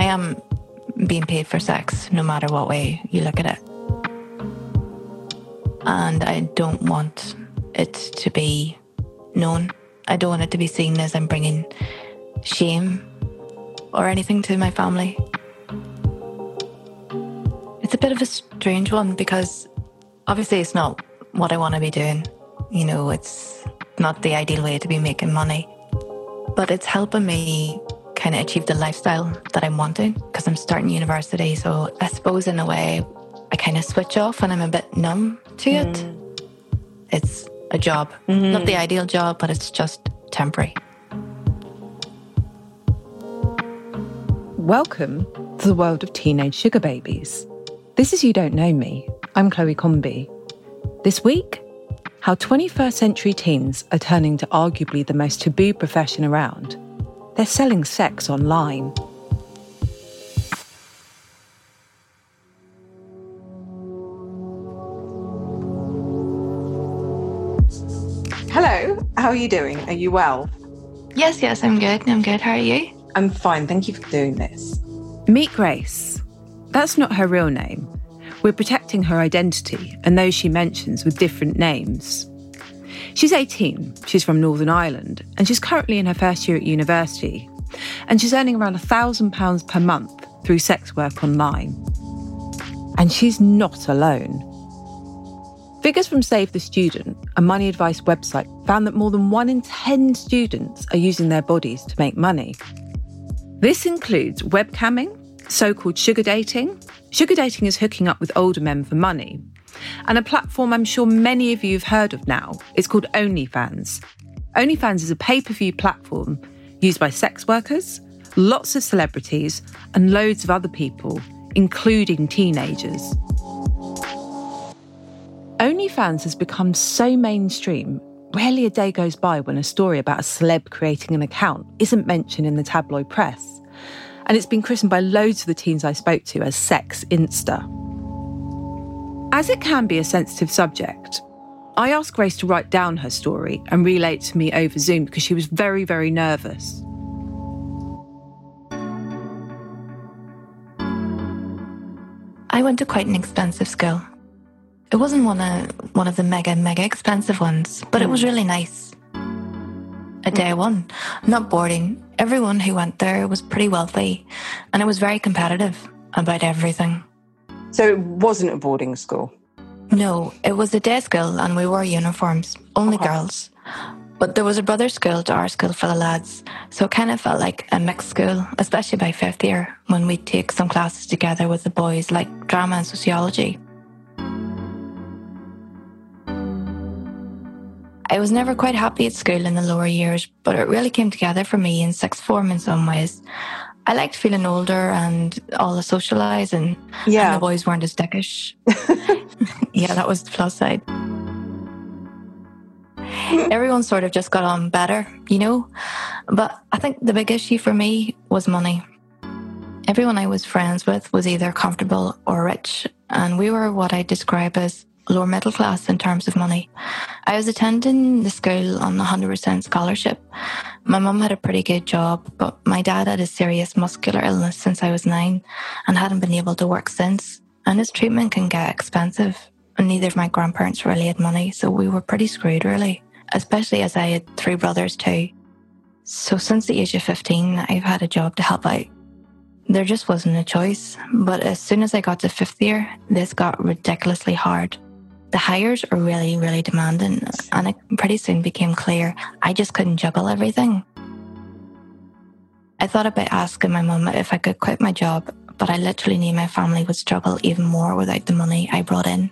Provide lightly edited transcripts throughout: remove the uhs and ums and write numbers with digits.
am being paid for sex, no matter what way you look at it. And I don't want it to be known. I don't want it to be seen as I'm bringing shame or anything to my family. It's a bit of a strange one because obviously it's not what I want to be doing. You know, it's not the ideal way to be making money. But it's helping me kind of achieve the lifestyle that I'm wanting because I'm starting university. So I suppose in a way I kind of switch off and I'm a bit numb to it. It's a job. Not the ideal job, but it's just temporary. Welcome to the world of teenage sugar babies. This is You Don't Know Me. I'm Chloe Comby. This week, how 21st century teens are turning to arguably the most taboo profession around. They're selling sex online. Hello, how are you doing? Are you well? Yes, I'm good. How are you? I'm fine, thank you for doing this. Meet Grace. That's not her real name. We're protecting her identity and those she mentions with different names. She's 18, she's from Northern Ireland, and she's currently in her first year at university. And she's earning around £1,000 per month through sex work online. And she's not alone. Figures from Save the Student, a money advice website, found that more than 1 in 10 students are using their bodies to make money. This includes webcamming, so-called sugar dating. Sugar dating is hooking up with older men for money. And a platform I'm sure many of you have heard of now is called OnlyFans. OnlyFans is a pay-per-view platform used by sex workers, lots of celebrities, and loads of other people, including teenagers. OnlyFans has become so mainstream, rarely a day goes by when a story about a celeb creating an account isn't mentioned in the tabloid press. And it's been christened by loads of the teens I spoke to as Sex Insta. As it can be a sensitive subject, I asked Grace to write down her story and relay it to me over Zoom because she was very, very nervous. I went to quite an expensive school. It wasn't one of the mega expensive ones, but it was really nice. At day one, not boarding, everyone who went there was pretty wealthy, and it was very competitive about everything. So it wasn't a boarding school? No, it was a day school and we wore uniforms, only girls. But there was a brother school to our school for the lads, so it kind of felt like a mixed school, especially by 5th year, when we'd take some classes together with the boys, like drama and sociology. I was never quite happy at school in the lower years, but it really came together for me in sixth form in some ways. I liked feeling older and all the socialising, and the boys weren't as dickish. Yeah, that was the plus side. Everyone sort of just got on better, you know? But I think the big issue for me was money. Everyone I was friends with was either comfortable or rich, and we were what I describe as lower middle class in terms of money. I was attending the school on a 100% scholarship. My mum had a pretty good job, but my dad had a serious muscular illness since I was 9 and hadn't been able to work since. And his treatment can get expensive, and neither of my grandparents really had money, so we were pretty screwed really, especially as I had 3 brothers too. So since the age of 15, I've had a job to help out. There just wasn't a choice, but as soon as I got to 5th year, this got ridiculously hard. The hires are really, really demanding, and it pretty soon became clear I just couldn't juggle everything. I thought about asking my mum if I could quit my job, but I literally knew my family would struggle even more without the money I brought in.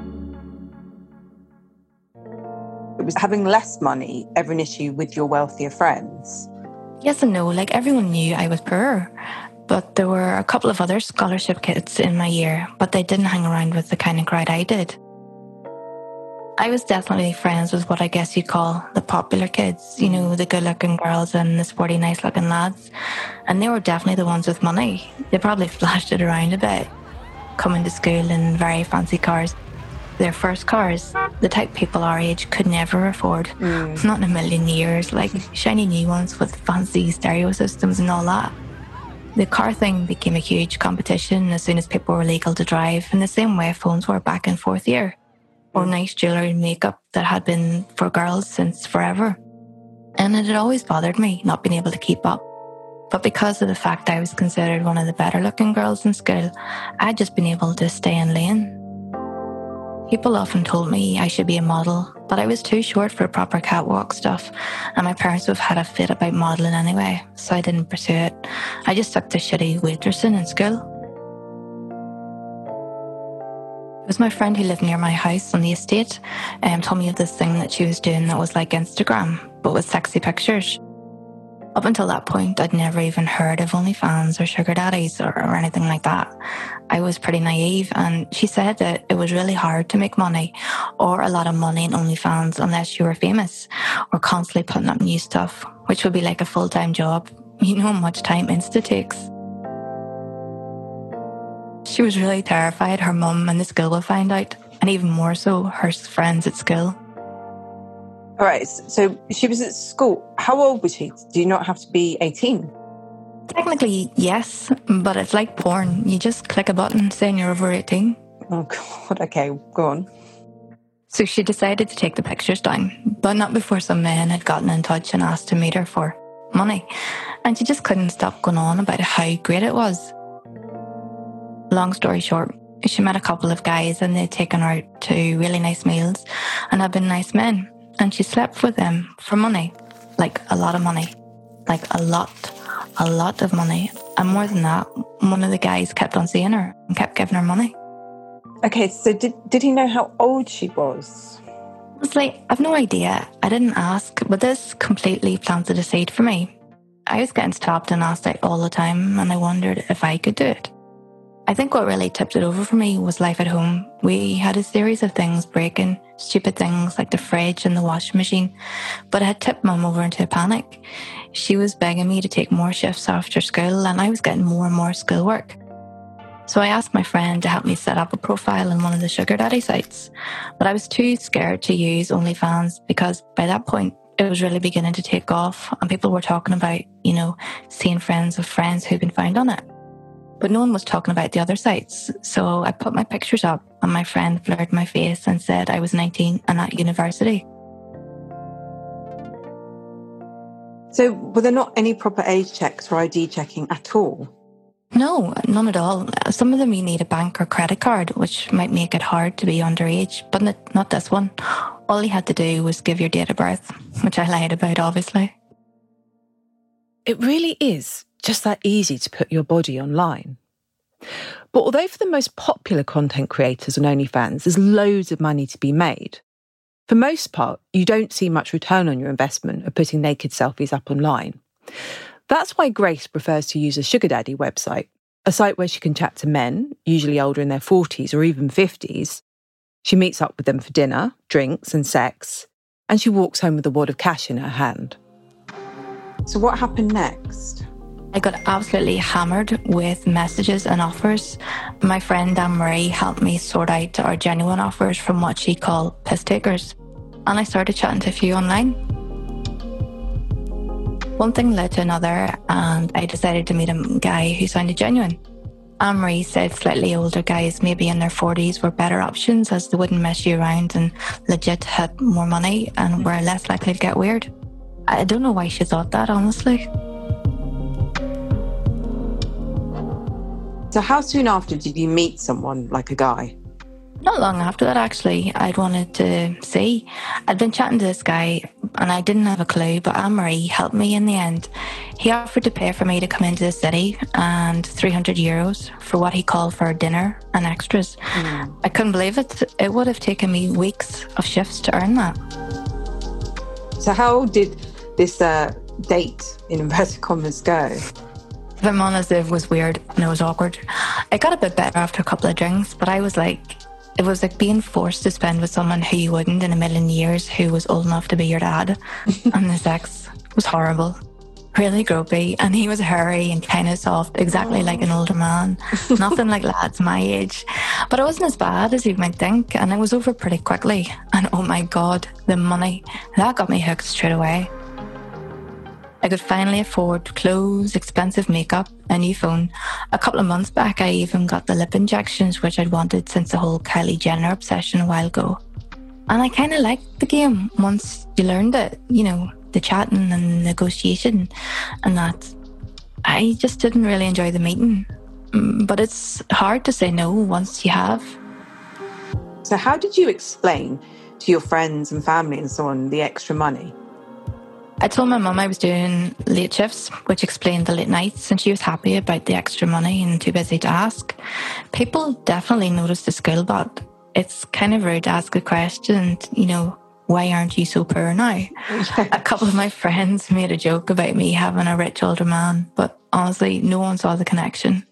Was having less money ever an issue with your wealthier friends? Yes and no, like everyone knew I was poor, but there were a couple of other scholarship kids in my year, but they didn't hang around with the kind of crowd I did. I was definitely friends with what I guess you'd call the popular kids, you know, the good-looking girls and the sporty, nice-looking lads. And they were definitely the ones with money. They probably flashed it around a bit, coming to school in very fancy cars. Their first cars, the type people our age could never afford. It's not in a million years, like shiny new ones with fancy stereo systems and all that. The car thing became a huge competition as soon as people were legal to drive, in the same way phones were back and forth here, or nice jewellery and makeup that had been for girls since forever. And it had always bothered me not being able to keep up. But because of the fact I was considered one of the better looking girls in school, I'd just been able to stay in lane. People often told me I should be a model, but I was too short for proper catwalk stuff, and my parents would have had a fit about modelling anyway, so I didn't pursue it. I just stuck to shitty waitressing in school. It was my friend who lived near my house on the estate told me of this thing that she was doing that was like Instagram, but with sexy pictures. Up until that point, I'd never even heard of OnlyFans or sugar daddies or anything like that. I was pretty naive, and she said that it was really hard to make money or a lot of money in OnlyFans unless you were famous or constantly putting up new stuff, which would be like a full-time job. You know how much time Insta takes. She was really terrified her mum and the school would find out, and even more so, her friends at school. All right, so she was at school. How old was she? Do you not have to be 18? Technically, yes, but it's like porn. You just click a button saying you're over 18. Oh, God, okay, go on. So she decided to take the pictures down, but not before some men had gotten in touch and asked to meet her for money. And she just couldn't stop going on about how great it was. Long story short, she met a couple of guys and they'd taken her out to really nice meals and had been nice men. And she slept with them for money, like a lot of money, like a lot of money. And more than that, one of the guys kept on seeing her and kept giving her money. Okay, so did he know how old she was? Honestly, I've no idea. I didn't ask, but this completely planted a seed for me. I was getting stopped and asked out all the time, and I wondered if I could do it. I think what really tipped it over for me was life at home. We had a series of things breaking, stupid things like the fridge and the washing machine, but it had tipped Mum over into a panic. She was begging me to take more shifts after school, and I was getting more and more schoolwork. So I asked my friend to help me set up a profile on one of the sugar daddy sites, but I was too scared to use OnlyFans because by that point, it was really beginning to take off and people were talking about, seeing friends of friends who'd been found on it. But no one was talking about the other sites. So I put my pictures up and my friend blurred my face and said I was 19 and at university. So were there not any proper age checks or ID checking at all? No, none at all. Some of them you need a bank or credit card, which might make it hard to be underage, but not this one. All you had to do was give your date of birth, which I lied about, obviously. It really is just that easy to put your body online. But although for the most popular content creators on OnlyFans, there's loads of money to be made, for most part, you don't see much return on your investment of putting naked selfies up online. That's why Grace prefers to use a sugar daddy website, a site where she can chat to men, usually older in their 40s or even 50s. She meets up with them for dinner, drinks and sex, and she walks home with a wad of cash in her hand. So what happened next? I got absolutely hammered with messages and offers. My friend Anne-Marie helped me sort out our genuine offers from what she called piss takers. And I started chatting to a few online. One thing led to another, and I decided to meet a guy who sounded genuine. Anne-Marie said slightly older guys, maybe in their 40s, were better options as they wouldn't mess you around and legit had more money and were less likely to get weird. I don't know why she thought that, honestly. So how soon after did you meet someone like a guy? Not long after that, actually. I'd wanted to see. I'd been chatting to this guy and I didn't have a clue, but Anne-Marie helped me in the end. He offered to pay for me to come into the city and €300 for what he called for dinner and extras. I couldn't believe it. It would have taken me weeks of shifts to earn that. So how did this date, in inverted commas, go? If I'm honest, it was weird and it was awkward. It got a bit better after a couple of drinks, but it was like being forced to spend with someone who you wouldn't in a million years, who was old enough to be your dad. And the sex was horrible, really gropey, and he was hairy and kind of soft, exactly like an older man. Nothing like lads my age. But it wasn't as bad as you might think, and it was over pretty quickly. And oh my God, the money, that got me hooked straight away. I could finally afford clothes, expensive makeup, a new phone. A couple of months back, I even got the lip injections, which I'd wanted since the whole Kylie Jenner obsession a while ago. And I kind of liked the game once you learned it, you know, the chatting and negotiation and that. I just didn't really enjoy the meeting. But it's hard to say no once you have. So how did you explain to your friends and family and so on the extra money? I told my mum I was doing late shifts, which explained the late nights, and she was happy about the extra money and too busy to ask. People definitely noticed the skill, but it's kind of rude to ask a question, you know, why aren't you so poor now? A couple of my friends made a joke about me having a rich older man, but honestly, no one saw the connection.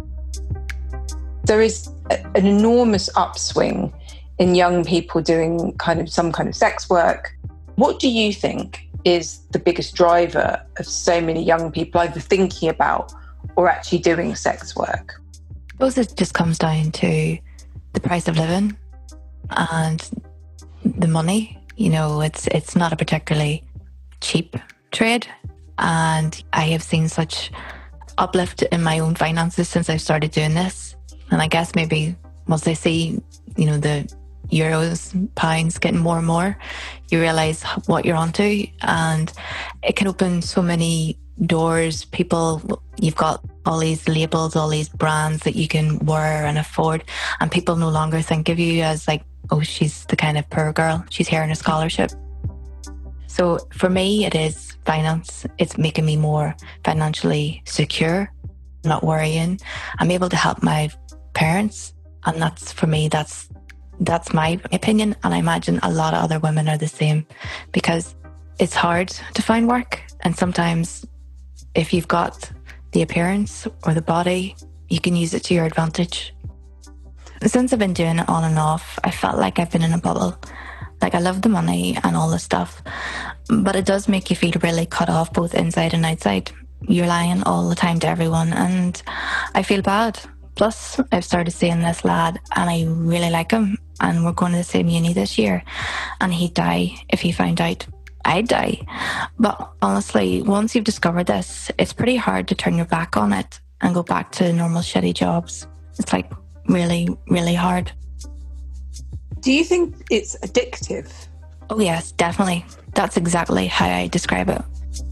There is an enormous upswing in young people doing some kind of sex work. What do you think is the biggest driver of so many young people either thinking about or actually doing sex work? I suppose it just comes down to the price of living and the money. You know, it's not a particularly cheap trade, and I have seen such uplift in my own finances since I've started doing this. And I guess maybe once they see, you know, the euros, pounds getting more and more, you realise what you're onto, and it can open so many doors. People, you've got all these labels, all these brands that you can wear and afford, and people no longer think of you as like, oh, she's the kind of poor girl, she's here on a scholarship. So for me, it is finance. It's making me more financially secure, not worrying. I'm able to help my parents, and that's, for me, that's my opinion, and I imagine a lot of other women are the same, because it's hard to find work, and sometimes if you've got the appearance or the body, you can use it to your advantage. Since I've been doing it on and off, I felt like I've been in a bubble. Like, I love the money and all the stuff, but it does make you feel really cut off both inside and outside. You're lying all the time to everyone, and I feel bad. Plus, I've started seeing this lad and I really like him, and we're going to the same uni this year, and he'd die if he found out. I'd die. But honestly, once you've discovered this, it's pretty hard to turn your back on it and go back to normal shitty jobs. It's like really, really hard. Do you think it's addictive? Oh yes, definitely. That's exactly how I describe it.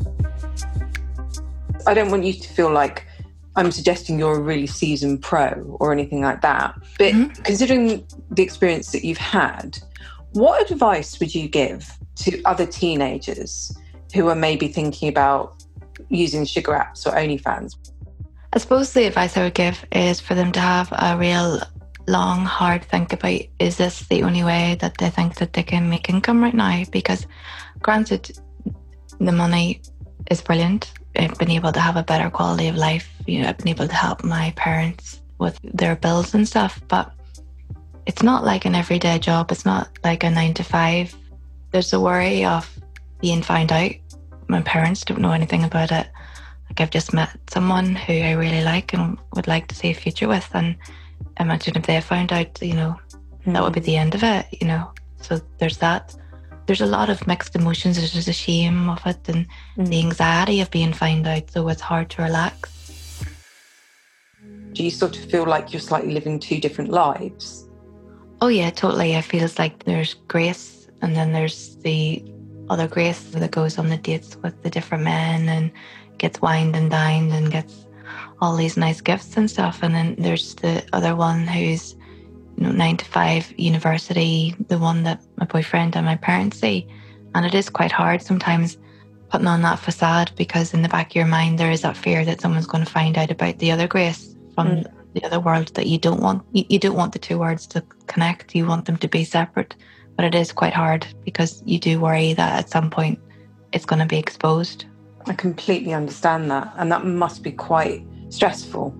I don't want you to feel like I'm suggesting you're a really seasoned pro or anything like that. But considering the experience that you've had, what advice would you give to other teenagers who are maybe thinking about using sugar apps or OnlyFans? I suppose the advice I would give is for them to have a real long, hard think about, is this the only way that they think that they can make income right now? Because granted, the money is brilliant. I've been able to have a better quality of life. You know, I've been able to help my parents with their bills and stuff, but it's not like an everyday job. It's not like a 9 to 5. There's a worry of being found out. My parents don't know anything about it. Like, I've just met someone who I really like and would like to see a future with, and imagine if they found out, you know, that would be the end of it, you know. So there's that. There's a lot of mixed emotions. There's the shame of it and the anxiety of being found out, so it's hard to relax. Do you sort of feel like you're slightly living two different lives? Oh yeah, totally. I feel it's like there's Grace, and then there's the other Grace that goes on the dates with the different men and gets wined and dined and gets all these nice gifts and stuff. And then there's the other one who's, you know, 9 to 5 university, the one that my boyfriend and my parents see. And it is quite hard sometimes putting on that facade, because in the back of your mind there is that fear that someone's going to find out about the other Grace from the other world that you don't want. You don't want the two worlds to connect. You want them to be separate. But it is quite hard, because you do worry that at some point it's going to be exposed. I completely understand that, and that must be quite stressful.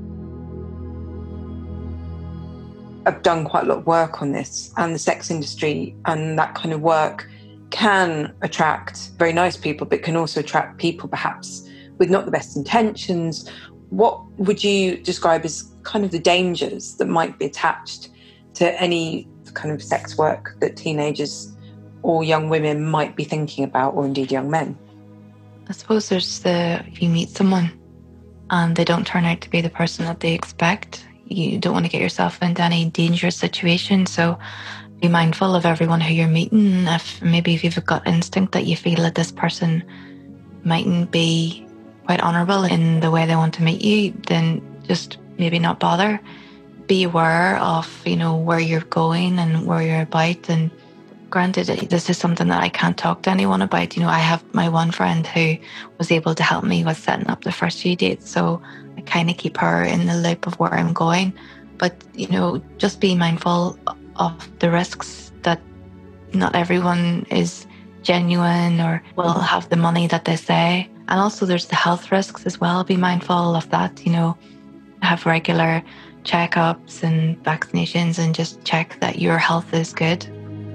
I've done quite a lot of work on this, and the sex industry and that kind of work can attract very nice people, but can also attract people perhaps with not the best intentions. What would you describe as kind of the dangers that might be attached to any kind of sex work that teenagers or young women might be thinking about, or indeed young men? I suppose there's if you meet someone and they don't turn out to be the person that they expect, you don't want to get yourself into any dangerous situation. So be mindful of everyone who you're meeting. If you've got instinct that you feel that this person mightn't be quite honourable in the way they want to meet you, then just maybe not bother. Be aware of, where you're going and where you're about. And granted, this is something that I can't talk to anyone about. I have my one friend who was able to help me with setting up the first few dates. So I kind of keep her in the loop of where I'm going. But, just be mindful of the risks, that not everyone is genuine or will have the money that they say. And also there's the health risks as well. Be mindful of that, have regular checkups and vaccinations and just check that your health is good.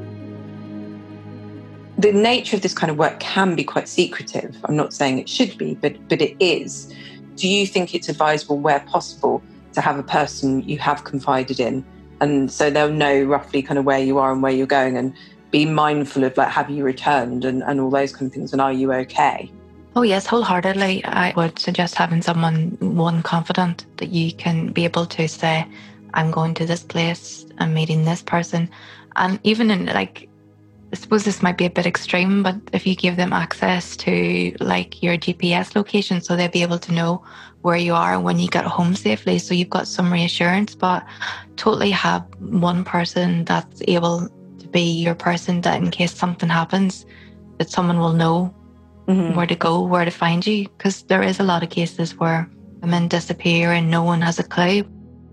The nature of this kind of work can be quite secretive. I'm not saying it should be, but it is. Do you think it's advisable, where possible, to have a person you have confided in, and so they'll know roughly kind of where you are and where you're going, and be mindful of have you returned and all those kind of things, and are you okay? Oh yes, wholeheartedly. I would suggest having one confidant that you can be able to say, I'm going to this place, I'm meeting this person. And even in I suppose this might be a bit extreme, but if you give them access to your GPS location, so they'll be able to know where you are when you get home safely, so you've got some reassurance. But totally have one person that's able to be your person, that in case something happens, that someone will know where to go, where to find you. Because there is a lot of cases where women disappear and no one has a clue.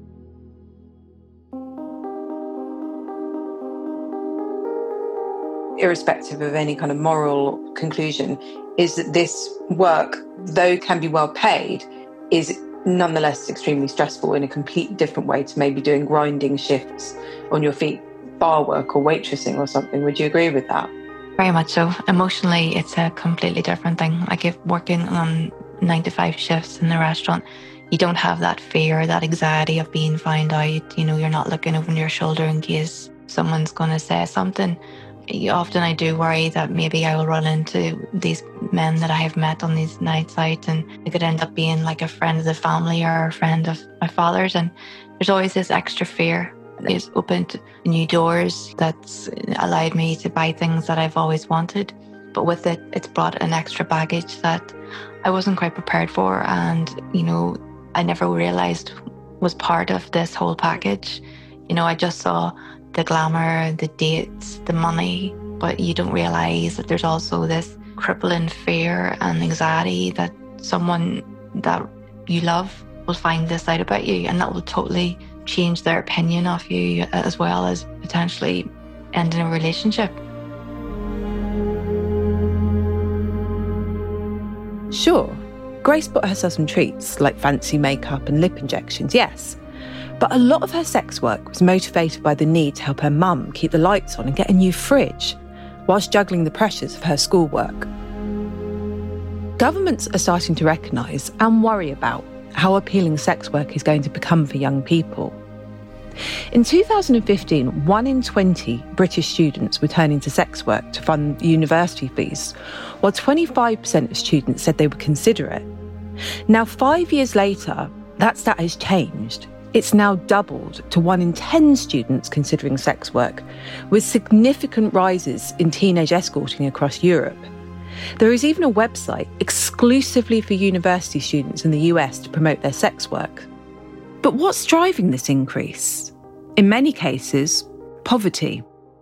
Irrespective of any kind of moral conclusion, is that this work, though can be well paid, is nonetheless extremely stressful in a completely different way to maybe doing grinding shifts on your feet, bar work or waitressing or something. Would you agree with that? Very much so. Emotionally, it's a completely different thing. If working on 9 to 5 shifts in the restaurant, you don't have that fear, that anxiety of being found out. You're not looking over your shoulder in case someone's going to say something. Often I do worry that maybe I will run into these men that I have met on these nights out, and it could end up being a friend of the family or a friend of my father's. And there's always this extra fear. It's opened new doors that's allowed me to buy things that I've always wanted. But with it, it's brought an extra baggage that I wasn't quite prepared for. And, I never realised was part of this whole package. I just saw the glamour, the dates, the money, but you don't realise that there's also this crippling fear and anxiety that someone that you love will find this out about you, and that will totally change their opinion of you, as well as potentially ending a relationship. Sure, Grace bought herself some treats like fancy makeup and lip injections, yes. But a lot of her sex work was motivated by the need to help her mum keep the lights on and get a new fridge, whilst juggling the pressures of her schoolwork. Governments are starting to recognise and worry about how appealing sex work is going to become for young people. In 2015, 1 in 20 British students were turning to sex work to fund university fees, while 25% of students said they would consider it. Now, 5 years later, that stat has changed. It's now doubled to 1 in 10 students considering sex work, with significant rises in teenage escorting across Europe. There is even a website exclusively for university students in the US to promote their sex work. But what's driving this increase? In many cases, poverty.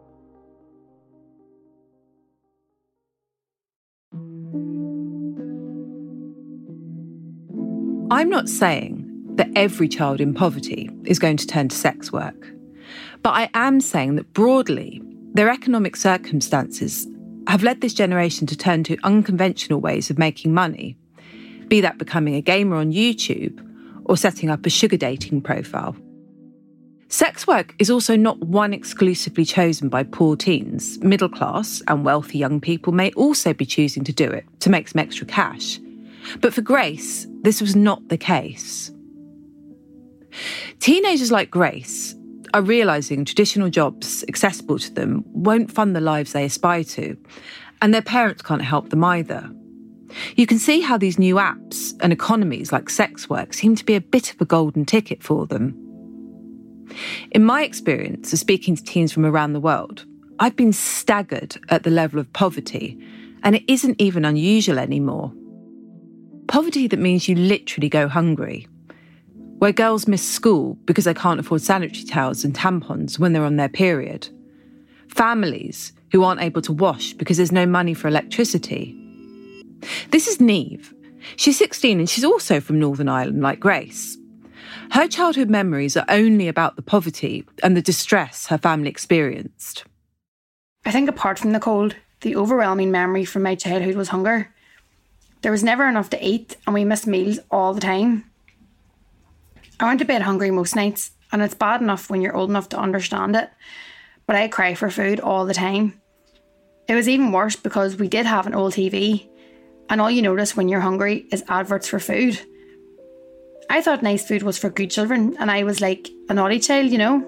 I'm not saying that every child in poverty is going to turn to sex work, but I am saying that broadly, their economic circumstances have led this generation to turn to unconventional ways of making money, be that becoming a gamer on YouTube or setting up a sugar dating profile. Sex work is also not one exclusively chosen by poor teens. Middle class and wealthy young people may also be choosing to do it to make some extra cash. But for Grace, this was not the case. Teenagers like Grace are realising traditional jobs accessible to them won't fund the lives they aspire to, and their parents can't help them either. You can see how these new apps and economies like sex work seem to be a bit of a golden ticket for them. In my experience of speaking to teens from around the world, I've been staggered at the level of poverty, and it isn't even unusual anymore. Poverty that means you literally go hungry, where girls miss school because they can't afford sanitary towels and tampons when they're on their period. Families who aren't able to wash because there's no money for electricity. This is Niamh. She's 16 and she's also from Northern Ireland like Grace. Her childhood memories are only about the poverty and the distress her family experienced. I think apart from the cold, the overwhelming memory from my childhood was hunger. There was never enough to eat and we missed meals all the time. I went to bed hungry most nights, and it's bad enough when you're old enough to understand it, but I cry for food all the time. It was even worse because we did have an old TV, and all you notice when you're hungry is adverts for food. I thought nice food was for good children, and I was like a naughty child, you know?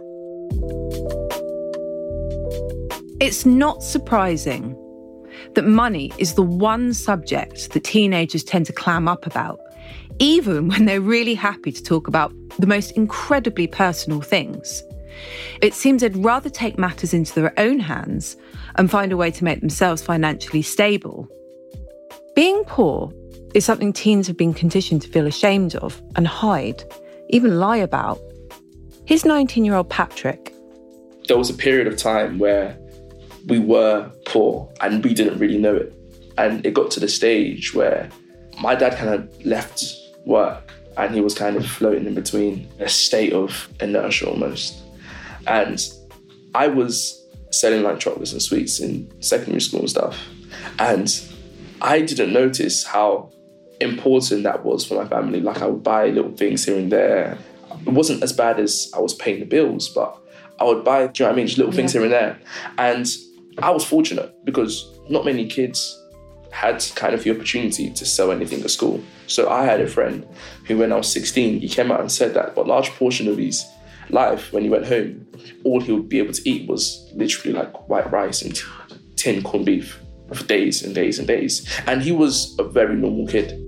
It's not surprising that money is the one subject that teenagers tend to clam up about, even when they're really happy to talk about the most incredibly personal things. It seems they'd rather take matters into their own hands and find a way to make themselves financially stable. Being poor is something teens have been conditioned to feel ashamed of and hide, even lie about. Here's 19-year-old Patrick. There was a period of time where we were poor and we didn't really know it. And it got to the stage where my dad kind of left work and he was kind of floating in between a state of inertia almost. And I was selling like chocolates and sweets in secondary school and stuff. And I didn't notice how important that was for my family. Like I would buy little things here and there. It wasn't as bad as I was paying the bills, but I would buy, do you know what I mean? Just little things here and there. And I was fortunate because not many kids had kind of the opportunity to sell anything at school. So I had a friend who, when I was 16, he came out and said that for a large portion of his life, when he went home, all he would be able to eat was literally like white rice and tin corned beef for days and days and days. And he was a very normal kid.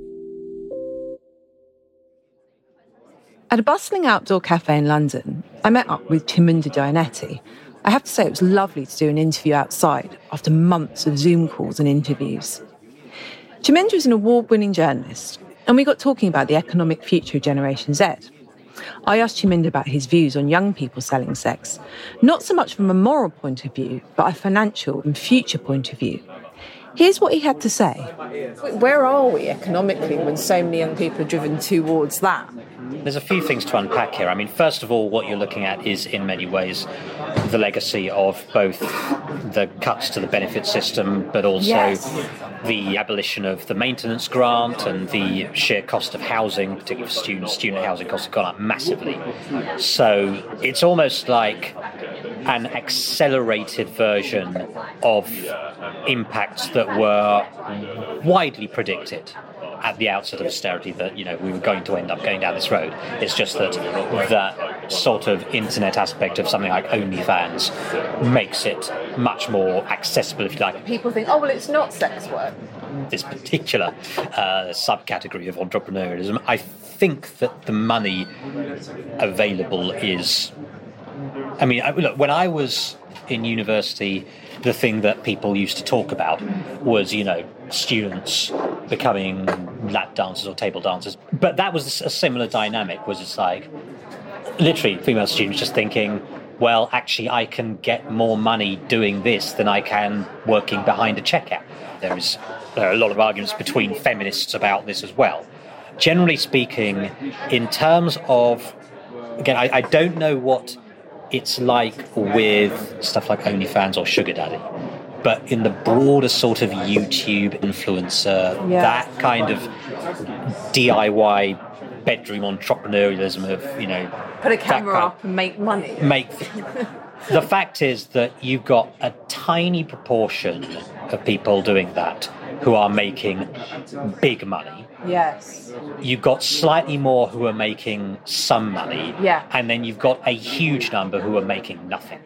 At a bustling outdoor cafe in London, I met up with Chamunda Dianetti. I have to say it was lovely to do an interview outside after months of Zoom calls and interviews. Chamunda is an award-winning journalist, and we got talking about the economic future of Generation Z. I asked Chamunda about his views on young people selling sex, not so much from a moral point of view, but a financial and future point of view. Here's what he had to say. Where are we economically when so many young people are driven towards that? There's a few things to unpack here. I mean, first of all, what you're looking at is, in many ways, the legacy of both the cuts to the benefit system, but also the abolition of the maintenance grant and the sheer cost of housing, particularly for students. Student housing costs have gone up massively. So it's almost like an accelerated version of impacts that were widely predicted at the outset of austerity, that, you know, we were going to end up going down this road. It's just that that sort of internet aspect of something like OnlyFans makes it much more accessible, if you like. People think, oh, well, it's not sex work. This particular subcategory of entrepreneurialism, I think that the money available is... I mean, look, when I was in university, the thing that people used to talk about was, you know, students becoming lap dancers or table dancers. But that was a similar dynamic, was it's like, literally, female students just thinking, well, actually, I can get more money doing this than I can working behind a checkout. There are a lot of arguments between feminists about this as well. Generally speaking, in terms of, again, I don't know what it's like with stuff like OnlyFans or Sugar Daddy, but in the broader sort of YouTube influencer, that kind of DIY bedroom entrepreneurialism of, you know... Put a camera up and make money. The fact is that you've got a tiny proportion of people doing that who are making big money. Yes. You've got slightly more who are making some money. Yeah. And then you've got a huge number who are making nothing.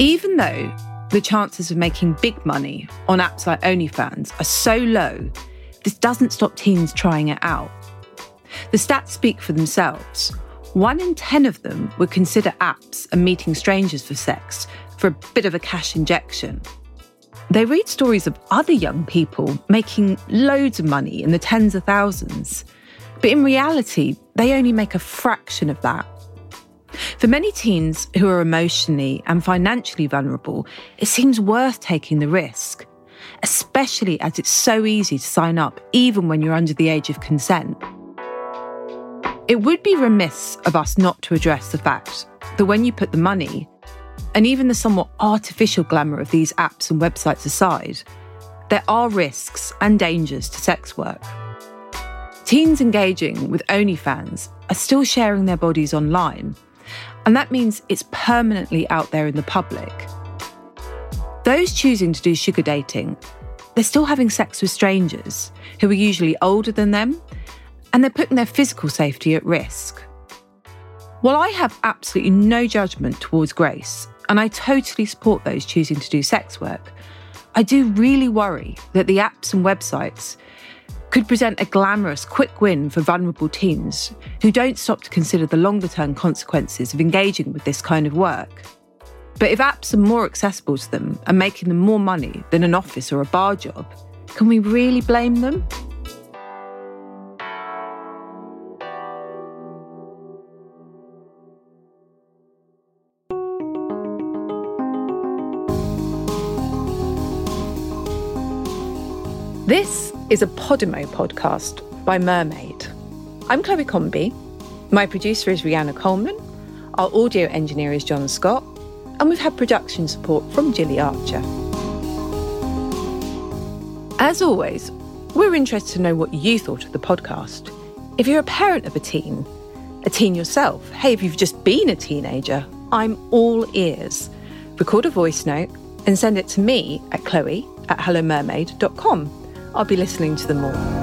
Even though the chances of making big money on apps like OnlyFans are so low, this doesn't stop teens trying it out. The stats speak for themselves. 1 in 10 of them would consider apps and meeting strangers for sex for a bit of a cash injection. They read stories of other young people making loads of money in the tens of thousands, but in reality, they only make a fraction of that. For many teens who are emotionally and financially vulnerable, it seems worth taking the risk, especially as it's so easy to sign up even when you're under the age of consent. It would be remiss of us not to address the fact that when you put the money, and even the somewhat artificial glamour of these apps and websites aside, there are risks and dangers to sex work. Teens engaging with OnlyFans are still sharing their bodies online, and that means it's permanently out there in the public. Those choosing to do sugar dating, they're still having sex with strangers who are usually older than them, and they're putting their physical safety at risk. While I have absolutely no judgment towards Grace, and I totally support those choosing to do sex work, I do really worry that the apps and websites could present a glamorous quick win for vulnerable teens who don't stop to consider the longer-term consequences of engaging with this kind of work. But if apps are more accessible to them and making them more money than an office or a bar job, can we really blame them? This is a Podimo podcast by Mermaid. I'm Chloe Comby. My producer is Rihanna Coleman. Our audio engineer is John Scott. And we've had production support from Gilly Archer. As always, we're interested to know what you thought of the podcast. If you're a parent of a teen yourself, hey, if you've just been a teenager, I'm all ears. Record a voice note and send it to me at chloe@hellomermaid.com. I'll be listening to them all.